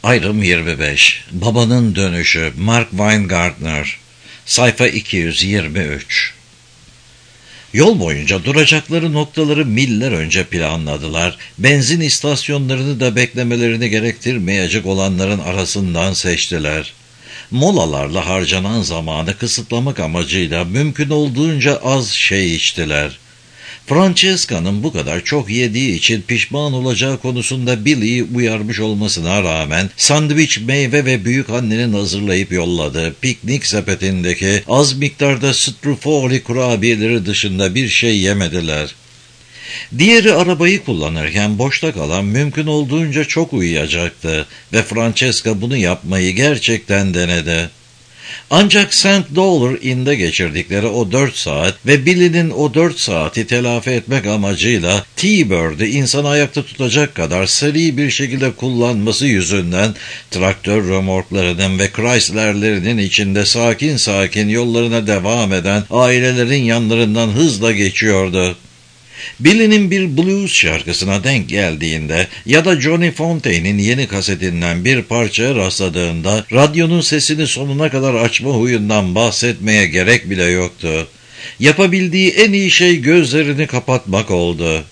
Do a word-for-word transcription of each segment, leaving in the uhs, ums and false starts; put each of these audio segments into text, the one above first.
Ayrım yirmi beş. Babanın Dönüşü. Mark Weingartner. Sayfa iki yüz yirmi üç. Yol boyunca duracakları noktaları miller önce planladılar. Benzin istasyonlarını da beklemelerini gerektirmeyecek olanların arasından seçtiler. Molalarla harcanan zamanı kısıtlamak amacıyla mümkün olduğunca az şey içtiler. Francesca'nın bu kadar çok yediği için pişman olacağı konusunda Billy'yi uyarmış olmasına rağmen sandviç, meyve ve büyükannenin hazırlayıp yolladığı piknik sepetindeki az miktarda strufoli kurabiyeleri dışında bir şey yemediler. Diğeri arabayı kullanırken boşta kalan mümkün olduğunca çok uyuyacaktı ve Francesca bunu yapmayı gerçekten denedi. Ancak Saint Dollar Inn'de geçirdikleri o dört saat ve Billy'nin o dört saati telafi etmek amacıyla T-Bird'ü insanı ayakta tutacak kadar seri bir şekilde kullanması yüzünden traktör römorklarının ve Chrysler'lerinin içinde sakin sakin yollarına devam eden ailelerin yanlarından hızla geçiyordu. Billy'nin bir blues şarkısına denk geldiğinde ya da Johnny Fontaine'in yeni kasetinden bir parçaya rastladığında radyonun sesini sonuna kadar açma huyundan bahsetmeye gerek bile yoktu. Yapabildiği en iyi şey gözlerini kapatmak oldu.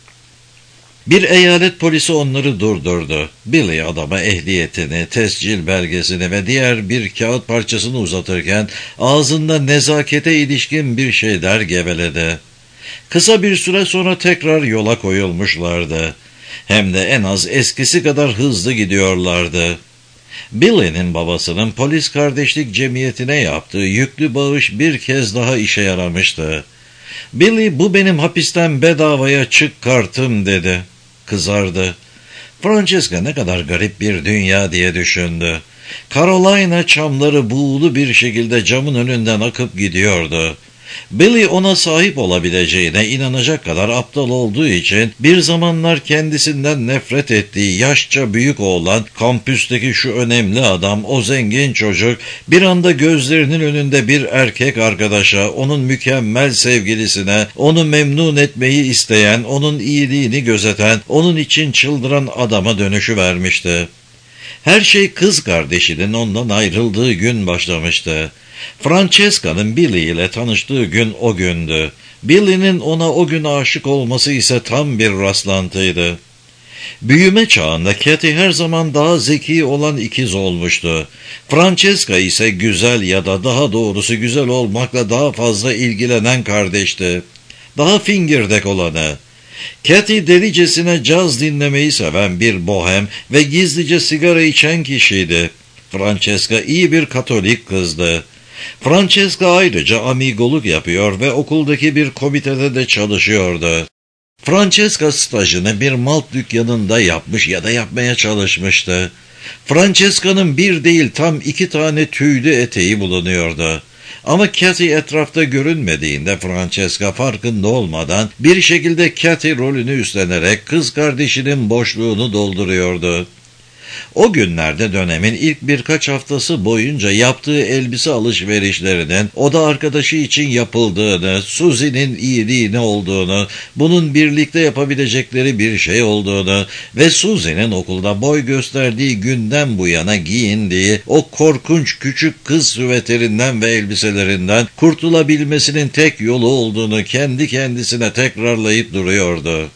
Bir eyalet polisi onları durdurdu. Billy adama ehliyetini, tescil belgesini ve diğer bir kağıt parçasını uzatırken ağzında nezakete ilişkin bir şeyler geveledi. Kısa bir süre sonra tekrar yola koyulmuşlardı. Hem de en az eskisi kadar hızlı gidiyorlardı. Billy'nin babasının polis kardeşlik cemiyetine yaptığı yüklü bağış bir kez daha işe yaramıştı. Billy, "Bu benim hapisten bedavaya çık kartım," dedi. Kızardı. Francesca ne kadar garip bir dünya diye düşündü. Carolina çamları buğulu bir şekilde camın önünden akıp gidiyordu. Billy ona sahip olabileceğine inanacak kadar aptal olduğu için bir zamanlar kendisinden nefret ettiği yaşça büyük oğlan, kampüsteki şu önemli adam, o zengin çocuk bir anda gözlerinin önünde bir erkek arkadaşa, onun mükemmel sevgilisine, onu memnun etmeyi isteyen, onun iyiliğini gözeten, onun için çıldıran adama dönüşüvermişti. Her şey kız kardeşinin ondan ayrıldığı gün başlamıştı. Francesca'nın Billy ile tanıştığı gün o gündü. Billy'nin ona o gün aşık olması ise tam bir rastlantıydı. Büyüme çağında Katie her zaman daha zeki olan ikiz olmuştu. Francesca ise güzel ya da daha doğrusu güzel olmakla daha fazla ilgilenen kardeşti. Daha fingirdek olanı. Katie delicesine caz dinlemeyi seven bir bohem ve gizlice sigara içen kişiydi. Francesca iyi bir Katolik kızdı. Francesca ayrıca amigoluk yapıyor ve okuldaki bir komitede de çalışıyordu. Francesca stajını bir malt dükkanında yapmış ya da yapmaya çalışmıştı. Francesca'nın bir değil tam iki tane tüylü eteği bulunuyordu. Ama Katie etrafta görünmediğinde Francesca farkında olmadan bir şekilde Katie rolünü üstlenerek kız kardeşinin boşluğunu dolduruyordu. O günlerde dönemin ilk birkaç haftası boyunca yaptığı elbise alışverişlerinin oda arkadaşı için yapıldığını, Susie'nin iyiliğini olduğunu, bunun birlikte yapabilecekleri bir şey olduğunu ve Susie'nin okulda boy gösterdiği günden bu yana giyindiği o korkunç küçük kız süveterinden ve elbiselerinden kurtulabilmesinin tek yolu olduğunu kendi kendisine tekrarlayıp duruyordu.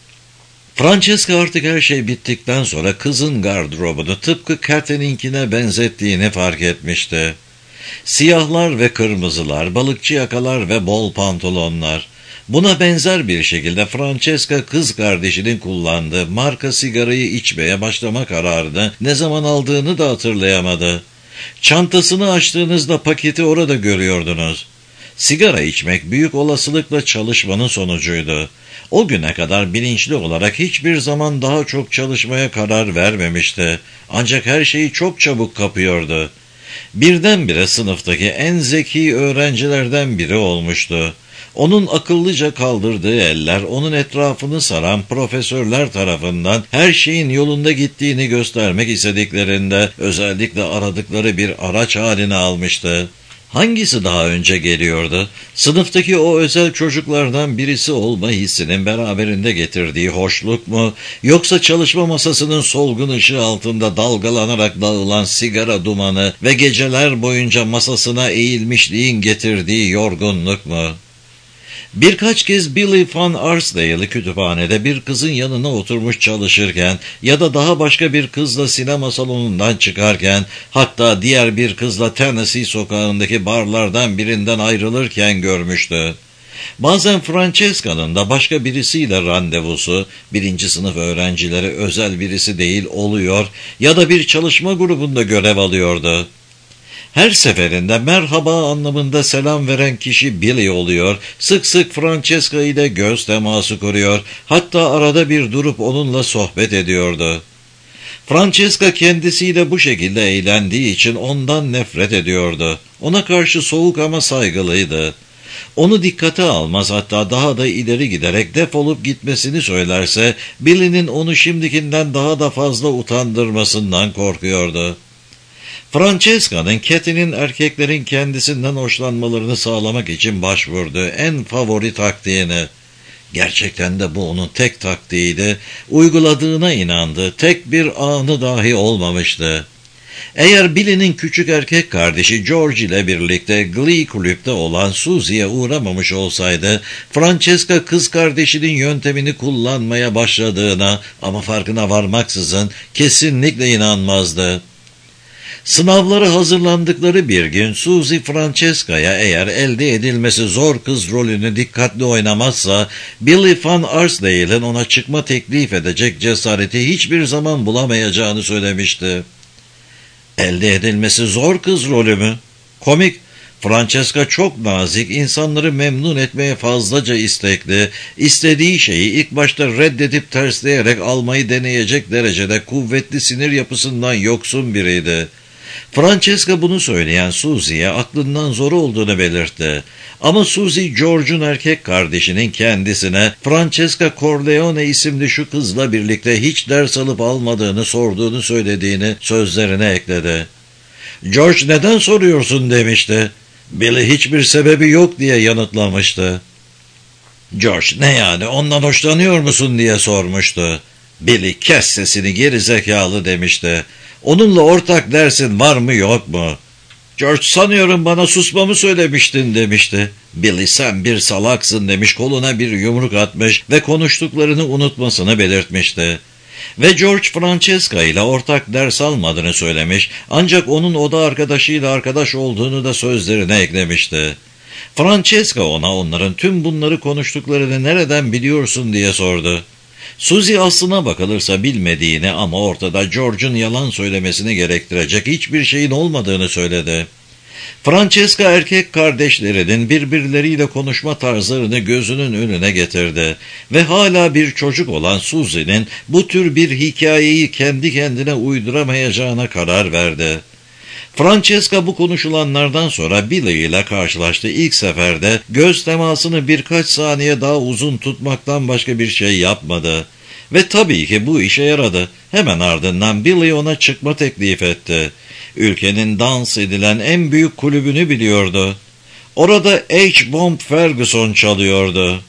Francesca artık her şey bittikten sonra kızın gardırobunu tıpkı Katie'ninkine benzettiğini fark etmişti. Siyahlar ve kırmızılar, balıkçı yakalar ve bol pantolonlar. Buna benzer bir şekilde Francesca kız kardeşinin kullandığı marka sigarayı içmeye başlama kararını ne zaman aldığını da hatırlayamadı. Çantasını açtığınızda paketi orada görüyordunuz. Sigara içmek büyük olasılıkla çalışmanın sonucuydu. O güne kadar bilinçli olarak hiçbir zaman daha çok çalışmaya karar vermemişti. Ancak her şeyi çok çabuk kapıyordu. Birdenbire sınıftaki en zeki öğrencilerden biri olmuştu. Onun akıllıca kaldırdığı eller, onun etrafını saran profesörler tarafından her şeyin yolunda gittiğini göstermek istediklerinde özellikle aradıkları bir araç haline almıştı. Hangisi daha önce geliyordu? Sınıftaki o özel çocuklardan birisi olma hissinin beraberinde getirdiği hoşluk mu, yoksa çalışma masasının solgun ışığı altında dalgalanarak dağılan sigara dumanı ve geceler boyunca masasına eğilmişliğin getirdiği yorgunluk mu? Birkaç kez Billy Van Arsdale'ı kütüphanede bir kızın yanına oturmuş çalışırken ya da daha başka bir kızla sinema salonundan çıkarken, hatta diğer bir kızla Tennessee sokağındaki barlardan birinden ayrılırken görmüştü. Bazen Francesca'nın da başka birisiyle randevusu, birinci sınıf öğrencileri özel birisi değil oluyor ya da bir çalışma grubunda görev alıyordu. Her seferinde merhaba anlamında selam veren kişi Billy oluyor, sık sık Francesca ile göz teması kuruyor, hatta arada bir durup onunla sohbet ediyordu. Francesca kendisiyle bu şekilde eğlendiği için ondan nefret ediyordu. Ona karşı soğuk ama saygılıydı. Onu dikkate almaz, hatta daha da ileri giderek defolup gitmesini söylerse, Billy'nin onu şimdikinden daha da fazla utandırmasından korkuyordu. Francesca'nın Katy'nin erkeklerin kendisinden hoşlanmalarını sağlamak için başvurduğu en favori taktiğini, gerçekten de bu onun tek taktiğiydi, uyguladığına inandı, tek bir anı dahi olmamıştı. Eğer Billy'nin küçük erkek kardeşi George ile birlikte Glee kulüpte olan Susie'ye uğramamış olsaydı, Francesca kız kardeşinin yöntemini kullanmaya başladığına ama farkına varmaksızın kesinlikle inanmazdı. Sınavlara hazırlandıkları bir gün Susie Francesca'ya eğer elde edilmesi zor kız rolünü dikkatli oynamazsa, Billy Van Arsdale'ın ona çıkma teklif edecek cesareti hiçbir zaman bulamayacağını söylemişti. Elde edilmesi zor kız rolü mü? Komik. Francesca çok nazik, insanları memnun etmeye fazlaca istekli, istediği şeyi ilk başta reddedip tersleyerek almayı deneyecek derecede kuvvetli sinir yapısından yoksun biriydi. Francesca bunu söyleyen Susie'ye aklından zor olduğunu belirtti. Ama Susie, George'un erkek kardeşinin kendisine Francesca Corleone isimli şu kızla birlikte hiç ders alıp almadığını sorduğunu söylediğini sözlerine ekledi. George neden soruyorsun demişti. Billy hiçbir sebebi yok diye yanıtlamıştı. George ne yani ondan hoşlanıyor musun diye sormuştu. Billy kes sesini geri zekalı demişti. Onunla ortak dersin var mı yok mu? George sanıyorum bana susmamı söylemiştin demişti. Billy sen bir salaksın demiş, koluna bir yumruk atmış ve konuştuklarını unutmasını belirtmişti. Ve George Francesca ile ortak ders almadığını söylemiş, ancak onun oda arkadaşıyla arkadaş olduğunu da sözlerine eklemişti. Francesca ona onların tüm bunları konuştuklarını nereden biliyorsun diye sordu. Susie aslına bakılırsa bilmediğini ama ortada George'un yalan söylemesini gerektirecek hiçbir şeyin olmadığını söyledi. Francesca erkek kardeşlerinin birbirleriyle konuşma tarzlarını gözünün önüne getirdi ve hala bir çocuk olan Susie'nin bu tür bir hikayeyi kendi kendine uyduramayacağına karar verdi. Francesca bu konuşulanlardan sonra Billy ile karşılaştı. İlk seferde göz temasını birkaç saniye daha uzun tutmaktan başka bir şey yapmadı. Ve tabii ki bu işe yaradı. Hemen ardından Billy ona çıkma teklif etti. Ülkenin dans edilen en büyük kulübünü biliyordu. Orada H-Bomb Ferguson çalıyordu.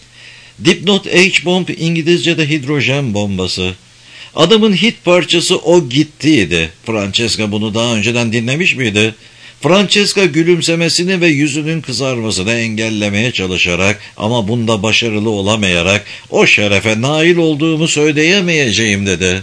Dipnot H-Bomb İngilizce'de hidrojen bombası. Adamın hit parçası O Gitti'ydi. Francesca bunu daha önceden dinlemiş miydi? Francesca gülümsemesini ve yüzünün kızarmasını engellemeye çalışarak ama bunda başarılı olamayarak o şerefe nail olduğumu söyleyemeyeceğim dedi.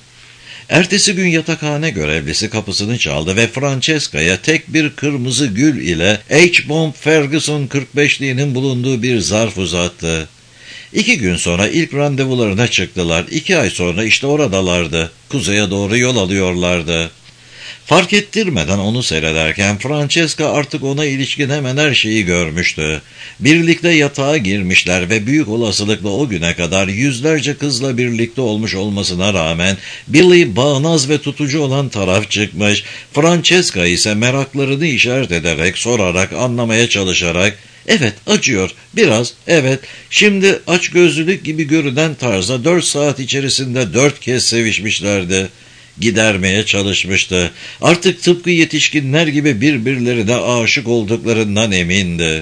Ertesi gün yatakhane görevlisi kapısını çaldı ve Francesca'ya tek bir kırmızı gül ile H-Bomb Ferguson kırk beşliğinin bulunduğu bir zarf uzattı. İki gün sonra ilk randevularına çıktılar. İki ay sonra işte oradalardı. Kuzeye doğru yol alıyorlardı. Fark ettirmeden onu seyrederken Francesca artık ona ilişkin hemen her şeyi görmüştü. Birlikte yatağa girmişler ve büyük olasılıkla o güne kadar yüzlerce kızla birlikte olmuş olmasına rağmen Billy bağnaz ve tutucu olan taraf çıkmış, Francesca ise meraklarını işaret ederek, sorarak, anlamaya çalışarak, evet acıyor, biraz, evet, şimdi açgözlülük gibi görünen tarzda dört saat içerisinde dört kez sevişmişlerdi. gidermeye çalışmıştı. Artık tıpkı yetişkinler gibi birbirlerine aşık olduklarından emindi.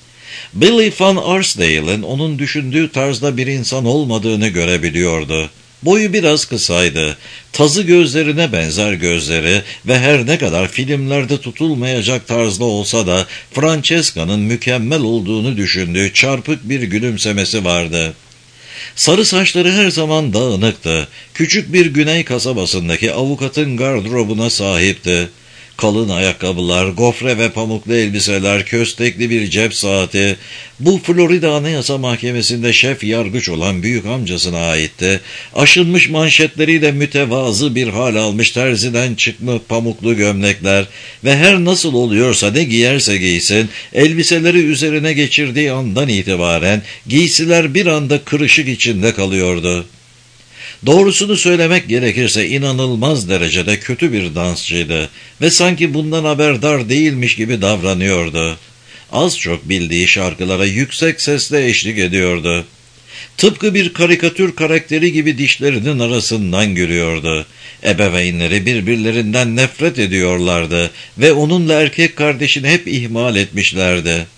Billy Van Arsdale'ın onun düşündüğü tarzda bir insan olmadığını görebiliyordu. Boyu biraz kısaydı, tazı gözlerine benzer gözleri ve her ne kadar filmlerde tutulmayacak tarzda olsa da Francesca'nın mükemmel olduğunu düşündüğü çarpık bir gülümsemesi vardı. Sarı saçları her zaman dağınıktı. Küçük bir güney kasabasındaki avukatın gardırobuna sahipti. Kalın ayakkabılar, gofre ve pamuklu elbiseler, köstekli bir cep saati, bu Florida Anayasa Mahkemesi'nde şef yargıç olan büyük amcasına aitti. Aşınmış manşetleriyle mütevazı bir hal almış terziden çıkma pamuklu gömlekler ve her nasıl oluyorsa ne giyerse giysin, elbiseleri üzerine geçirdiği andan itibaren giysiler bir anda kırışık içinde kalıyordu. Doğrusunu söylemek gerekirse inanılmaz derecede kötü bir dansçıydı ve sanki bundan haberdar değilmiş gibi davranıyordu. Az çok bildiği şarkılara yüksek sesle eşlik ediyordu. Tıpkı bir karikatür karakteri gibi dişlerinin arasından gülüyordu. Ebeveynleri birbirlerinden nefret ediyorlardı ve onunla erkek kardeşini hep ihmal etmişlerdi.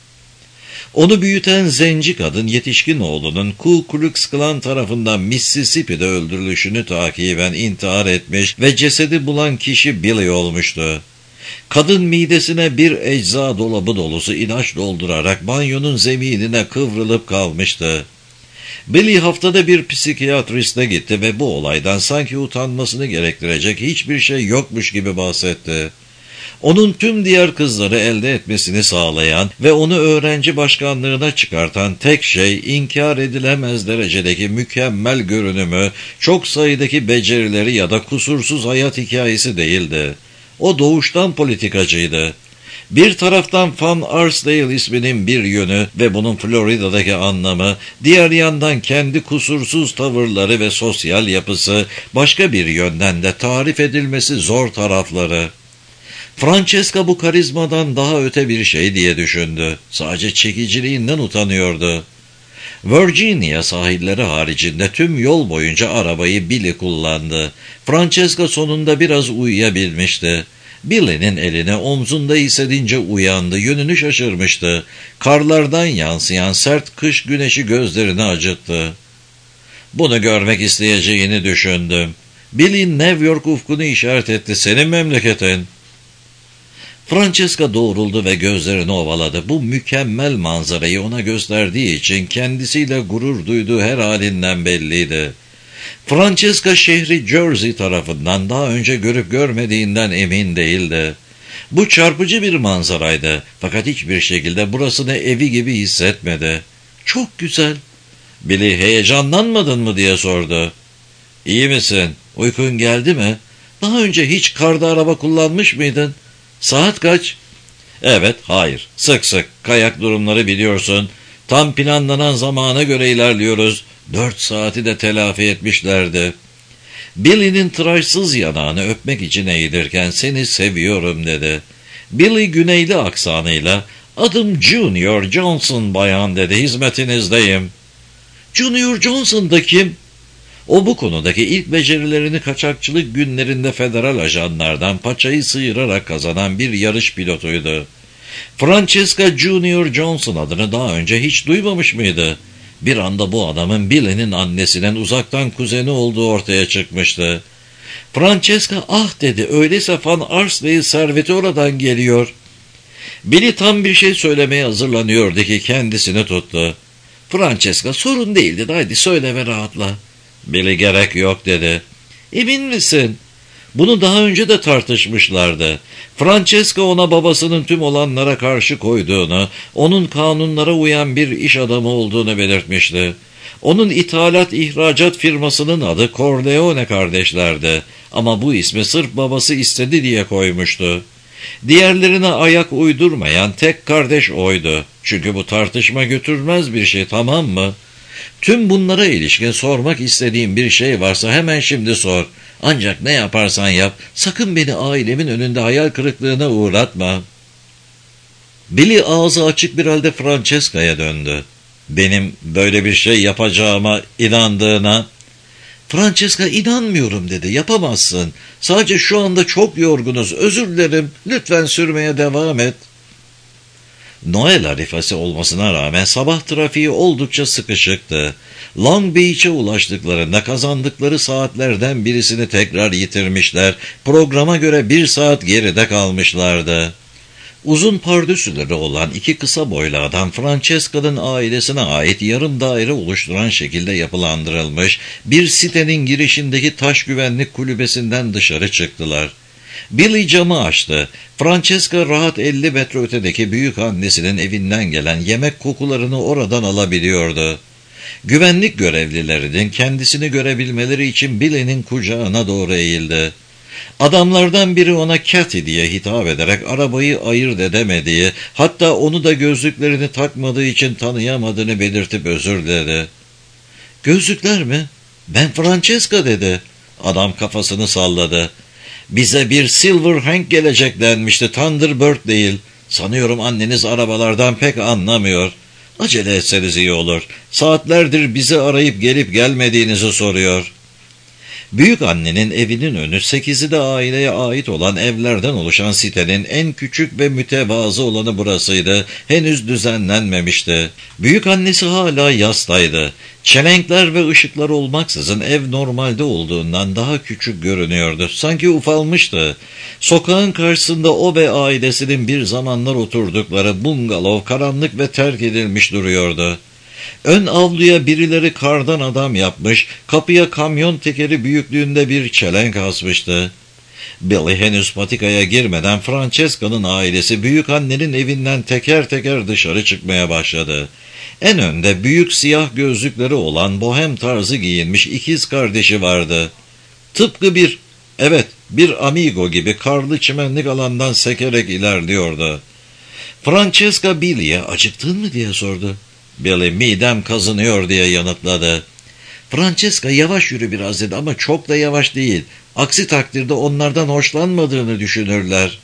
Onu büyüten zenci kadın yetişkin oğlunun Ku Klux Klan tarafından Mississippi'de öldürülüşünü takiben intihar etmiş ve cesedi bulan kişi Billy olmuştu. Kadın midesine bir ecza dolabı dolusu ilaç doldurarak banyonun zeminine kıvrılıp kalmıştı. Billy haftada bir psikiyatriste gitti ve bu olaydan sanki utanmasını gerektirecek hiçbir şey yokmuş gibi bahsetti. Onun tüm diğer kızları elde etmesini sağlayan ve onu öğrenci başkanlığına çıkartan tek şey inkar edilemez derecedeki mükemmel görünümü, çok sayıdaki becerileri ya da kusursuz hayat hikayesi değildi. O doğuştan politikacıydı. Bir taraftan Van Arsdale isminin bir yönü ve bunun Florida'daki anlamı, diğer yandan kendi kusursuz tavırları ve sosyal yapısı, başka bir yönden de tarif edilmesi zor tarafları. Francesca bu karizmadan daha öte bir şey diye düşündü. Sadece çekiciliğinden utanıyordu. Virginia sahilleri haricinde tüm yol boyunca arabayı Billy kullandı. Francesca sonunda biraz uyuyabilmişti. Billy'nin elini omzunda hissedince uyandı, yönünü şaşırmıştı. Karlardan yansıyan sert kış güneşi gözlerini acıttı. Bunu görmek isteyeceğini düşündüm. Billy New York ufkunu işaret etti. Senin memleketin. Francesca doğruldu ve gözlerini ovaladı. Bu mükemmel manzarayı ona gösterdiği için kendisiyle gurur duyduğu her halinden belliydi. Francesca şehri Jersey tarafından daha önce görüp görmediğinden emin değildi. Bu çarpıcı bir manzaraydı fakat hiçbir şekilde burasını evi gibi hissetmedi. Çok güzel. Billy heyecanlanmadın mı diye sordu. İyi misin? Uykun geldi mi? Daha önce hiç karda araba kullanmış mıydın? Saat kaç? Evet, hayır. Sık sık. Kayak durumları biliyorsun. Tam planlanan zamana göre ilerliyoruz. Dört saati de telafi etmişlerdi. Billy'nin tıraşsız yanağını öpmek için eğilirken seni seviyorum dedi. Billy güneyli aksanıyla adım Junior Johnson bayan dedi, hizmetinizdeyim. Junior Johnson da kim? O bu konudaki ilk becerilerini kaçakçılık günlerinde federal ajanlardan paçayı sıyırarak kazanan bir yarış pilotuydu. Francesca Junior Johnson adını daha önce hiç duymamış mıydı? Bir anda bu adamın Billy'nin annesinin uzaktan kuzeni olduğu ortaya çıkmıştı. Francesca ah dedi, öyleyse Van Arsdale serveti oradan geliyor. Billy tam bir şey söylemeye hazırlanıyordu ki kendisini tuttu. Francesca sorun değildi, haydi söyle ve rahatla. Billy gerek yok dedi. Emin misin? Bunu daha önce de tartışmışlardı. Francesca ona babasının tüm olanlara karşı koyduğunu, onun kanunlara uyan bir iş adamı olduğunu belirtmişti. Onun ithalat ihracat firmasının adı Corleone kardeşlerdi ama bu ismi sırf babası istedi diye koymuştu. Diğerlerine ayak uydurmayan tek kardeş oydu. Çünkü bu tartışma götürmez bir şey, tamam mı? Tüm bunlara ilişkin sormak istediğim bir şey varsa hemen şimdi sor. Ancak ne yaparsan yap, sakın beni ailemin önünde hayal kırıklığına uğratma. Billy ağzı açık bir halde Francesca'ya döndü. Benim böyle bir şey yapacağıma inandığına... Francesca inanmıyorum dedi. Yapamazsın. Sadece şu anda çok yorgunuz. Özür dilerim. Lütfen sürmeye devam et. Noel arifesi olmasına rağmen sabah trafiği oldukça sıkışıktı. Long Beach'e ulaştıklarında kazandıkları saatlerden birisini tekrar yitirmişler. Programa göre bir saat geride kalmışlardı. Uzun pardösüleri olan iki kısa boylu adam Francesca'nın ailesine ait yarım daire oluşturan şekilde yapılandırılmış bir sitenin girişindeki taş güvenlik kulübesinden dışarı çıktılar. Billy camı açtı. Francesca rahat elli metre ötedeki büyük annesinin evinden gelen yemek kokularını oradan alabiliyordu. Güvenlik görevlilerinin kendisini görebilmeleri için Billy'nin kucağına doğru eğildi. Adamlardan biri ona Cathy diye hitap ederek arabayı ayırt edemediği, hatta onu da gözlüklerini takmadığı için tanıyamadığını belirtip özür diledi. "Gözlükler mi? Ben Francesca," dedi. Adam kafasını salladı. "Bize bir Silver Hank gelecek denmişti, Thunderbird değil. Sanıyorum anneniz arabalardan pek anlamıyor. Acele etseniz iyi olur. Saatlerdir bizi arayıp gelip gelmediğinizi soruyor." Büyük annenin evinin önü sekizi de aileye ait olan evlerden oluşan sitenin en küçük ve mütevazı olanı burasıydı. Henüz düzenlenmemişti. Büyük annesi hala yastaydı. Çelenkler ve ışıklar olmaksızın ev normalde olduğundan daha küçük görünüyordu. Sanki ufalmıştı. Sokağın karşısında o ve ailesinin bir zamanlar oturdukları bungalov karanlık ve terk edilmiş duruyordu. Ön avluya birileri kardan adam yapmış, kapıya kamyon tekeri büyüklüğünde bir çelenk asmıştı. Billy henüz patikaya girmeden Francesca'nın ailesi büyük annenin evinden teker teker dışarı çıkmaya başladı. En önde büyük siyah gözlükleri olan bohem tarzı giyinmiş ikiz kardeşi vardı. Tıpkı bir, evet bir amigo gibi karlı çimenlik alandan sekerek ilerliyordu. Francesca Billy'ye "Acıktın mı?" diye sordu. Billy "Midem kazınıyor," diye yanıtladı. Francesca "Yavaş yürü biraz," dedi, "ama çok da yavaş değil. Aksi takdirde onlardan hoşlanmadığını düşünürler."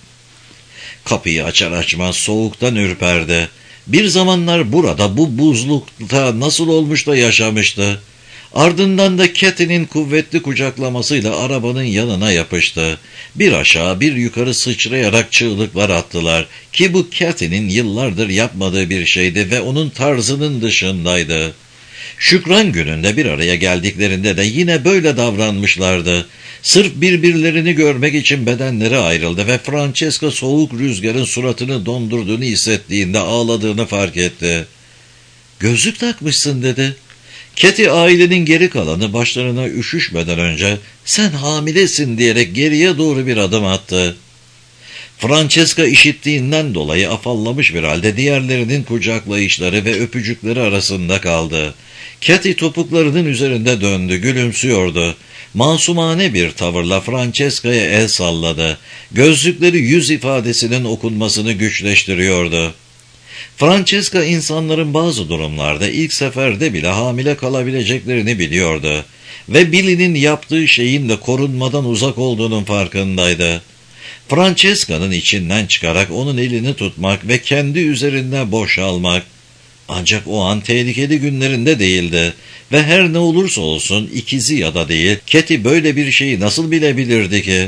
Kapıyı açar açmaz soğuktan ürperdi. Bir zamanlar burada bu buzlukta nasıl olmuş da yaşamıştı. Ardından da Cathy'nin kuvvetli kucaklamasıyla arabanın yanına yapıştı. Bir aşağı bir yukarı sıçrayarak çığlıklar attılar ki bu Cathy'nin yıllardır yapmadığı bir şeydi ve onun tarzının dışındaydı. Şükran gününde bir araya geldiklerinde de yine böyle davranmışlardı. Sırf birbirlerini görmek için bedenleri ayrıldı ve Francesca soğuk rüzgarın suratını dondurduğunu hissettiğinde ağladığını fark etti. "Gözlük takmışsın," dedi. Cathy ailenin geri kalanı başlarına üşüşmeden önce "Sen hamilesin," diyerek geriye doğru bir adım attı. Francesca işittiğinden dolayı afallamış bir halde diğerlerinin kucaklayışları ve öpücükleri arasında kaldı. Cathy topuklarının üzerinde döndü, gülümsüyordu. Masumane bir tavırla Francesca'ya el salladı. Gözlükleri yüz ifadesinin okunmasını güçleştiriyordu. Francesca insanların bazı durumlarda ilk seferde bile hamile kalabileceklerini biliyordu ve Billy'nin yaptığı şeyin de korunmadan uzak olduğunun farkındaydı. Francesca'nın içinden çıkarak onun elini tutmak ve kendi üzerine boşalmak. Ancak o an tehlikeli günlerinde değildi ve her ne olursa olsun ikizi ya da değil, Cathy böyle bir şeyi nasıl bilebilirdi ki?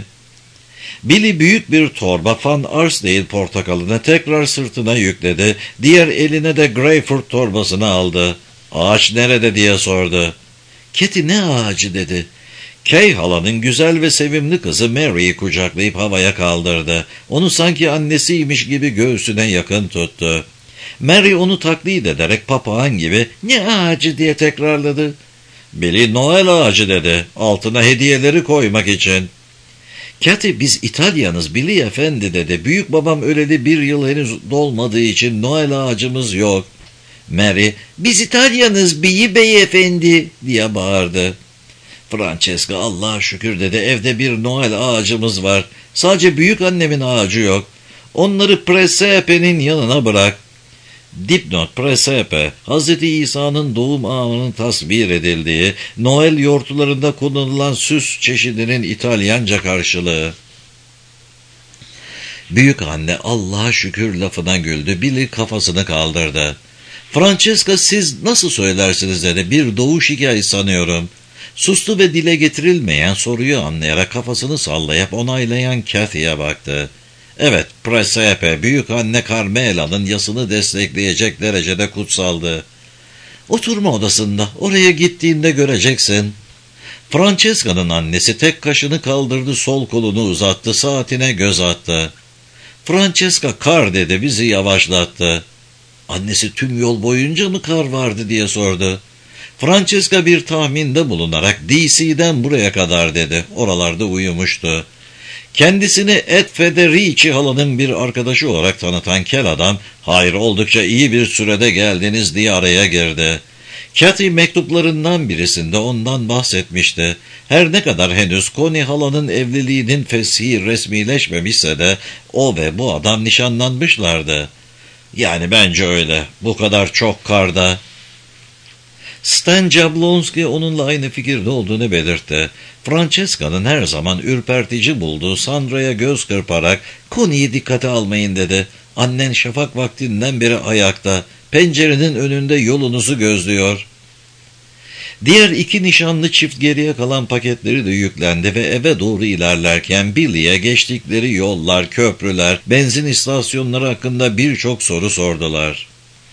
Billy büyük bir torba Van Arsdale portakalını tekrar sırtına yükledi, diğer eline de Greyfurt torbasını aldı. "Ağaç nerede?" diye sordu. Cathy "Ne ağacı?" dedi. Kay halanın güzel ve sevimli kızı Mary'i kucaklayıp havaya kaldırdı. Onu sanki annesiymiş gibi göğsüne yakın tuttu. Mary onu taklit ederek papağan gibi "Ne ağacı?" diye tekrarladı. Billy "Noel ağacı," dedi, "altına hediyeleri koymak için." Cathy "Biz İtalyanız Billy efendi," dedi. "Büyük babam öleli bir yıl henüz dolmadığı için Noel ağacımız yok." Mary "Biz İtalyanız Billy beyefendi," diye bağırdı. Francesca "Allah'a şükür," dedi, "evde bir Noel ağacımız var. Sadece büyük annemin ağacı yok. Onları Presepe'nin yanına bırak." Dipnot: Presepe, Hazreti İsa'nın doğum anının tasvir edildiği, Noel yortularında kullanılan süs çeşidinin İtalyanca karşılığı. Büyük anne "Allah'a şükür" lafına güldü. Billy kafasını kaldırdı. Francesca "Siz nasıl söylersiniz?" dedi. "Bir doğuş hikayesi sanıyorum." Sustu ve dile getirilmeyen soruyu anlayarak kafasını sallayıp onaylayan Kathy'ye baktı. Evet, Presepe, büyük anne Carmela'nın yasını destekleyecek derecede kutsaldı. Oturma odasında, oraya gittiğinde göreceksin. Francesca'nın annesi tek kaşını kaldırdı, sol kolunu uzattı, saatine göz attı. Francesca, kar dedi, bizi yavaşlattı. Annesi tüm yol boyunca mı kar vardı diye sordu. Francesca bir tahminde bulunarak D C'den buraya kadar dedi. Oralarda uyumuştu. Kendisini Ed Federici halanın bir arkadaşı olarak tanıtan kel adam, hayır oldukça iyi bir sürede geldiniz diye araya girdi. Kathy mektuplarından birisinde ondan bahsetmişti. Her ne kadar henüz Connie halanın evliliğinin feshi resmileşmemişse de o ve bu adam nişanlanmışlardı. Yani bence öyle. Bu kadar çok karda. Stan Jablonski onunla aynı fikirde olduğunu belirtti. Francesca'nın her zaman ürpertici bulduğu Sandra'ya göz kırparak Connie'yi dikkate almayın dedi. Annen şafak vaktinden beri ayakta, pencerenin önünde yolunuzu gözlüyor. Diğer iki nişanlı çift geriye kalan paketleri de yüklendi ve eve doğru ilerlerken Billy'e geçtikleri yollar, köprüler, benzin istasyonları hakkında birçok soru sordular.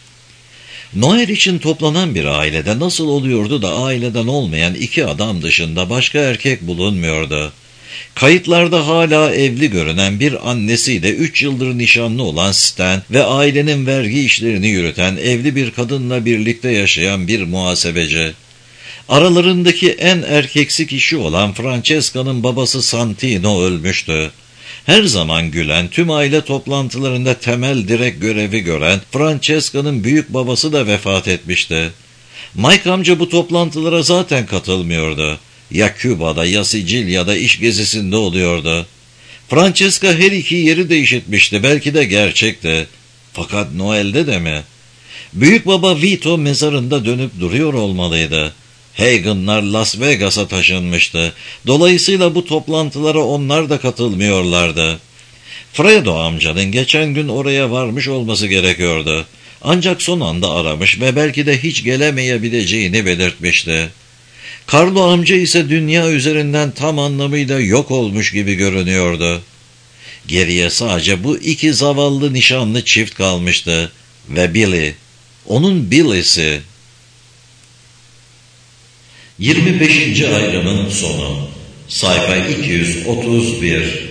Noel için toplanan bir ailede nasıl oluyordu da aileden olmayan iki adam dışında başka erkek bulunmuyordu. Kayıtlarda hala evli görünen bir annesiyle üç yıldır nişanlı olan Stan ve ailenin vergi işlerini yürüten evli bir kadınla birlikte yaşayan bir muhasebeci. Aralarındaki en erkeksi kişi olan Francesca'nın babası Santino ölmüştü. Her zaman gülen, tüm aile toplantılarında temel direk görevi gören Francesca'nın büyük babası da vefat etmişti. Mike amca bu toplantılara zaten katılmıyordu. Ya Küba'da ya Sicilya'da iş gezisinde oluyordu. Francesca her iki yeri de işitmişti, belki de gerçekti. Fakat Noel'de de mi? Büyük baba Vito mezarında dönüp duruyor olmalıydı. Hagen'lar Las Vegas'a taşınmıştı. Dolayısıyla bu toplantılara onlar da katılmıyorlardı. Fredo amcanın geçen gün oraya varmış olması gerekiyordu. Ancak son anda aramış ve belki de hiç gelemeyebileceğini belirtmişti. Carlo amca ise dünya üzerinden tam anlamıyla yok olmuş gibi görünüyordu. Geriye sadece bu iki zavallı nişanlı çift kalmıştı. Ve Billy, onun Billy'si. yirmi beşinci ayrımın sonu. Sayfa iki yüz otuz bir.